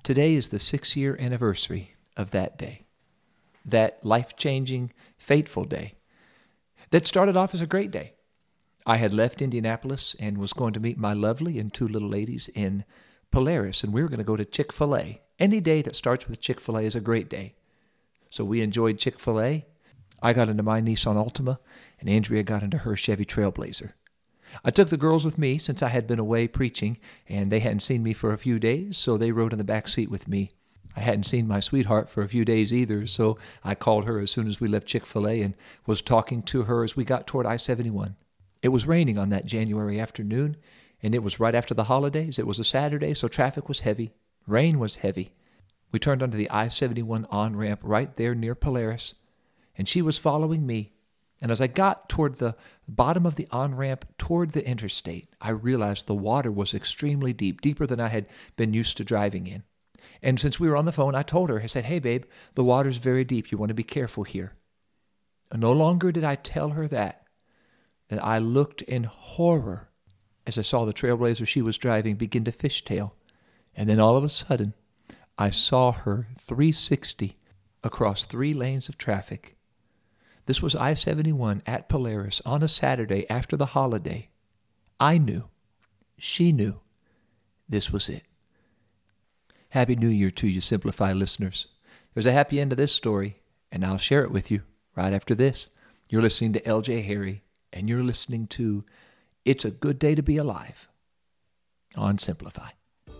Today is the 6-year anniversary of that day, that life-changing, fateful day that started off as a great day. I had left Indianapolis and was going to meet my lovely and 2 little ladies in Polaris, and we were going to go to Chick-fil-A. Any day that starts with Chick-fil-A is a great day. So we enjoyed Chick-fil-A. I got into my Nissan Altima, and Andrea got into her Chevy Trailblazer. I took the girls with me since I had been away preaching, and they hadn't seen me for a few days, so they rode in the back seat with me. I hadn't seen my sweetheart for a few days either, so I called her as soon as we left Chick-fil-A and was talking to her as we got toward I-71. It was raining on that January afternoon, and it was right after the holidays. It was a Saturday, so traffic was heavy. Rain was heavy. We turned onto the I-71 on-ramp right there near Polaris, and she was following me. And as I got toward the bottom of the on-ramp toward the interstate, I realized the water was extremely deep, deeper than I had been used to driving in. And since we were on the phone, I told her, I said, "Hey, babe, the water's very deep. You want to be careful here." And no longer did I tell her that I looked in horror as I saw the Trailblazer she was driving begin to fishtail. And then all of a sudden, I saw her 360 across 3 lanes of traffic. This was I-71 at Polaris on a Saturday after the holiday. I knew. She knew. This was it. Happy New Year to you, Simplify listeners. There's a happy end to this story, and I'll share it with you right after this. You're listening to L.J. Harry, and you're listening to It's a Good Day to Be Alive on Simplify.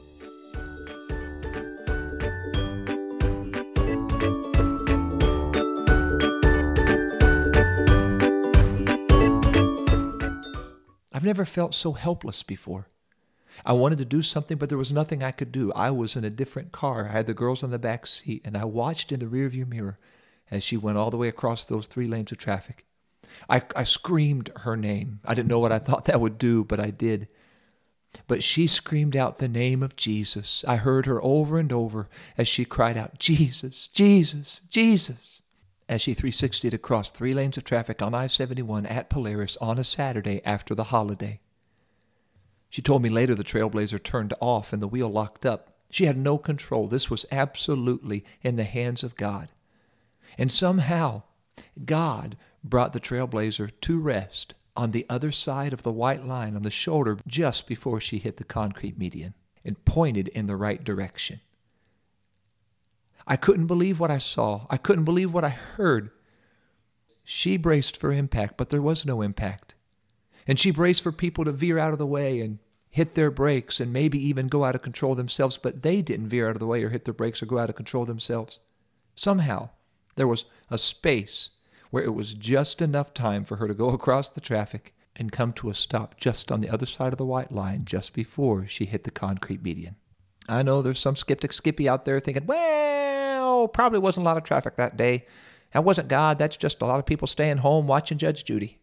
I've never felt so helpless before. I wanted to do something, but there was nothing I could do. I was in a different car. I had the girls on the back seat, and I watched in the rearview mirror as she went all the way across those 3 lanes of traffic. I screamed her name. I didn't know what I thought that would do, but I did. But she screamed out the name of Jesus. I heard her over and over as she cried out, "Jesus, Jesus, Jesus," as she 360'd across 3 lanes of traffic on I-71 at Polaris on a Saturday after the holiday. She told me later the Trailblazer turned off and the wheel locked up. She had no control. This was absolutely in the hands of God. And somehow, God brought the Trailblazer to rest on the other side of the white line on the shoulder just before she hit the concrete median and pointed in the right direction. I couldn't believe what I saw. I couldn't believe what I heard. She braced for impact, but there was no impact. And she braced for people to veer out of the way and hit their brakes and maybe even go out of control themselves, but they didn't veer out of the way or hit their brakes or go out of control themselves. Somehow, there was a space where it was just enough time for her to go across the traffic and come to a stop just on the other side of the white line just before she hit the concrete median. I know there's some skeptic Skippy out there thinking, well, probably wasn't a lot of traffic that day. That wasn't God. That's just a lot of people staying home watching Judge Judy.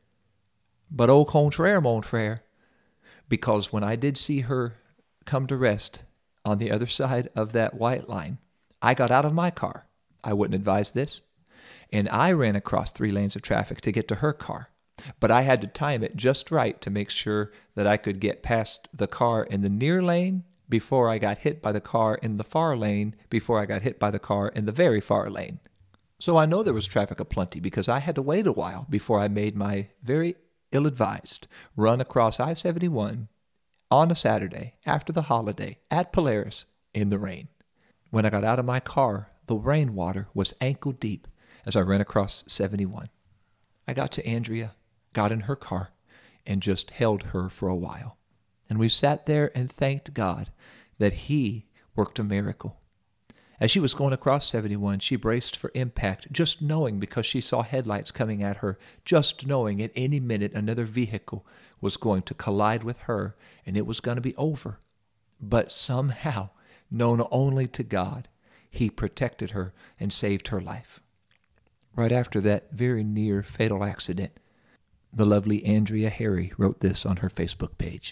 But au contraire, mon frère, because when I did see her come to rest on the other side of that white line, I got out of my car. I wouldn't advise this. And I ran across 3 lanes of traffic to get to her car. But I had to time it just right to make sure that I could get past the car in the near lane before I got hit by the car in the far lane, before I got hit by the car in the very far lane. So I know there was traffic aplenty because I had to wait a while before I made my very ill-advised run across I-71 on a Saturday after the holiday at Polaris in the rain. When I got out of my car, the rainwater was ankle deep as I ran across 71. I got to Andrea, got in her car, and just held her for a while. And we sat there and thanked God that He worked a miracle. As she was going across 71, she braced for impact, just knowing because she saw headlights coming at her, just knowing at any minute another vehicle was going to collide with her and it was going to be over. But somehow, known only to God, He protected her and saved her life. Right after that very near fatal accident, the lovely Andrea Harry wrote this on her Facebook page.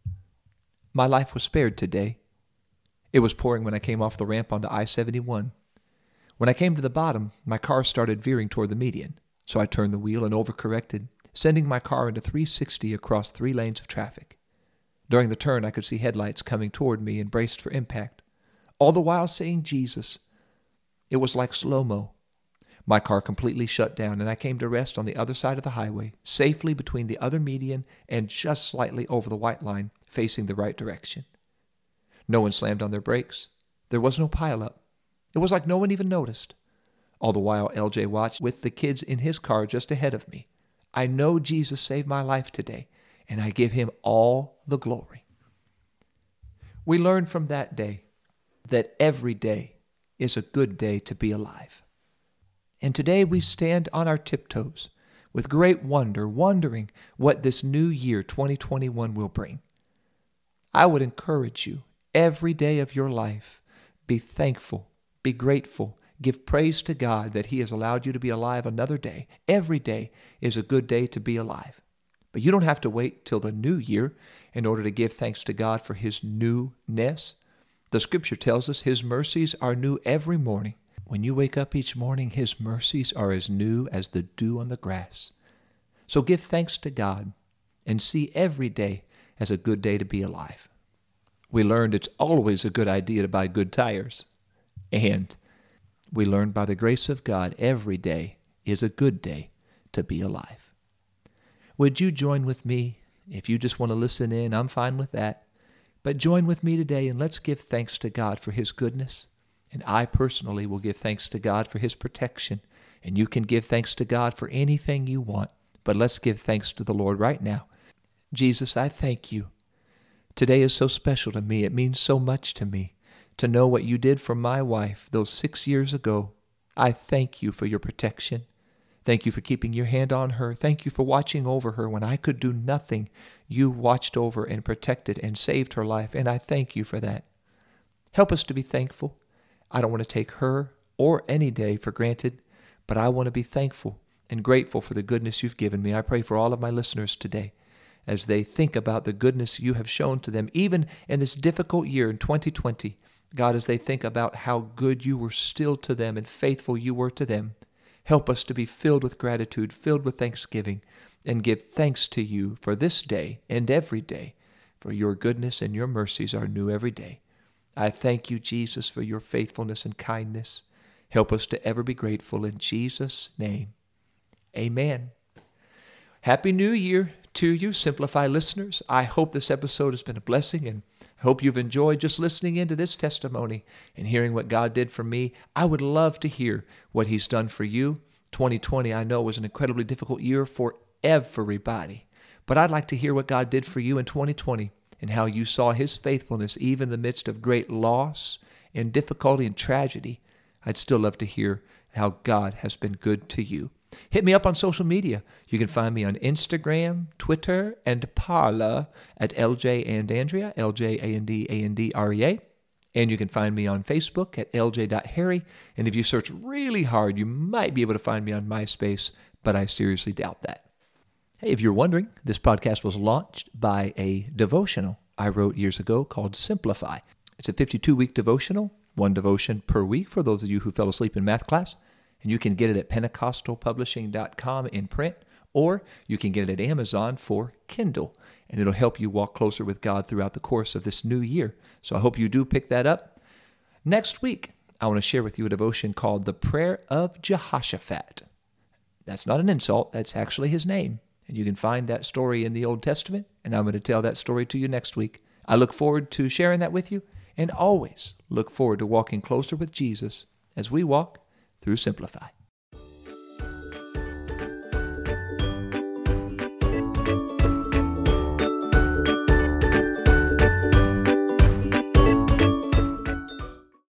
My life was spared today. It was pouring when I came off the ramp onto I-71. When I came to the bottom, my car started veering toward the median, so I turned the wheel and overcorrected, sending my car into 360 across 3 lanes of traffic. During the turn, I could see headlights coming toward me and braced for impact. all the while saying Jesus. It was like slow-mo. My car completely shut down, and I came to rest on the other side of the highway, safely between the other median and just slightly over the white line, facing the right direction. No one slammed on their brakes. There was no pileup. It was like no one even noticed. All the while, LJ watched with the kids in his car just ahead of me. I know Jesus saved my life today, and I give him all the glory. We learned from that day that every day is a good day to be alive. And today we stand on our tiptoes with great wonder, wondering what this new year, 2021, will bring. I would encourage you, every day of your life, be thankful, be grateful, give praise to God that He has allowed you to be alive another day. Every day is a good day to be alive. But you don't have to wait till the new year in order to give thanks to God for His newness. The Scripture tells us His mercies are new every morning. When you wake up each morning, His mercies are as new as the dew on the grass. So give thanks to God and see every day as a good day to be alive. We learned it's always a good idea to buy good tires. And we learned by the grace of God, every day is a good day to be alive. Would you join with me? If you just want to listen in, I'm fine with that. But join with me today and let's give thanks to God for His goodness. And I personally will give thanks to God for His protection. And you can give thanks to God for anything you want. But let's give thanks to the Lord right now. Jesus, I thank you. Today is so special to me. It means so much to me to know what you did for my wife those 6 years ago. I thank you for your protection. Thank you for keeping your hand on her. Thank you for watching over her when I could do nothing. You watched over and protected and saved her life, and I thank you for that. Help us to be thankful. I don't want to take her or any day for granted, but I want to be thankful and grateful for the goodness you've given me. I pray for all of my listeners today as they think about the goodness you have shown to them, even in this difficult year in 2020. God, as they think about how good you were still to them and faithful you were to them, help us to be filled with gratitude, filled with thanksgiving, and give thanks to you for this day and every day, for your goodness and your mercies are new every day. I thank you, Jesus, for your faithfulness and kindness. Help us to ever be grateful in Jesus' name. Amen. Happy New Year to you, Simplify listeners. I hope this episode has been a blessing, and I hope you've enjoyed just listening into this testimony and hearing what God did for me. I would love to hear what He's done for you. 2020, I know, was an incredibly difficult year for everybody, but I'd like to hear what God did for you in 2020 and how you saw His faithfulness even in the midst of great loss and difficulty and tragedy. I'd still love to hear how God has been good to you. Hit me up on social media. You can find me on Instagram, Twitter, and Parler at LJ and Andrea, LJANDANDREA. And you can find me on Facebook at LJ.Harry. And if you search really hard, you might be able to find me on MySpace, but I seriously doubt that. Hey, if you're wondering, this podcast was launched by a devotional I wrote years ago called Simplify. It's a 52-week devotional, one devotion per week for those of you who fell asleep in math class. And you can get it at pentecostalpublishing.com in print, or you can get it at Amazon for Kindle. And it'll help you walk closer with God throughout the course of this new year. So I hope you do pick that up. Next week, I want to share with you a devotion called The Prayer of Jehoshaphat. That's not an insult. That's actually his name. And you can find that story in the Old Testament, and I'm going to tell that story to you next week. I look forward to sharing that with you, and always look forward to walking closer with Jesus as we walk through Simplify.